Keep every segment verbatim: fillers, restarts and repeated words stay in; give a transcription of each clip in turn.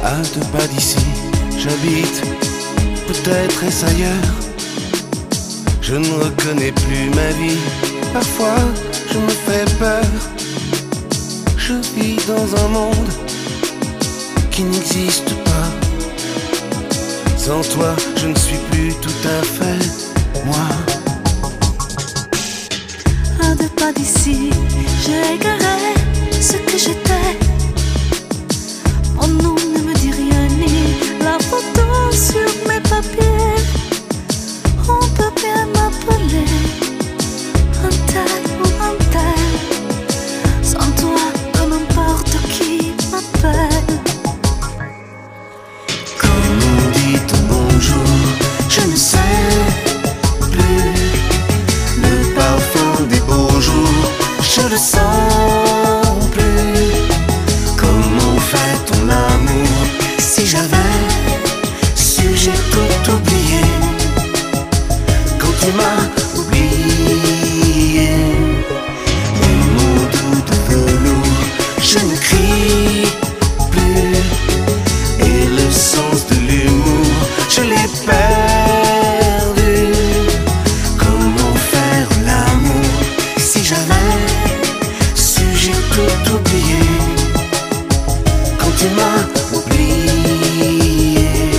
À deux pas d'ici, j'habite, peut-être est-ce ailleurs. Je ne reconnais plus ma vie, parfois je me fais peur. Je vis dans un monde qui n'existe pas. Sans toi, je ne suis plus tout à fait moi. À deux pas d'ici, j'ai égaré ce que j'étais. Mon nom ne me dit rien, ni la photo sur mes papiers. On peut bien m'appeler un tel ou un tel. Sans toi, peu n'importe qui m'appelle. Quand on dit bonjour, je ne sais plus. Le parfum des beaux jours, je le sens plus. Comment fait ton amour? Si j'avais su, j'ai tout oublié. Quand tu m'as oublié, les mots doux de velours, je ne crie plus. Et le sens de l'humour, je l'ai perdu. Comment faire l'amour? Si j'avais su, j'ai tout oublié. Quand tu m'as oublié.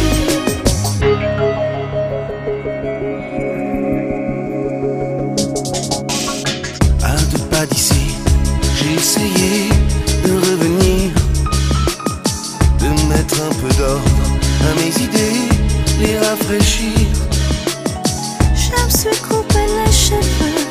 À deux pas d'ici, j'ai essayé de revenir, de mettre un peu d'ordre à mes idées, les rafraîchir. Je me suis coupé les cheveux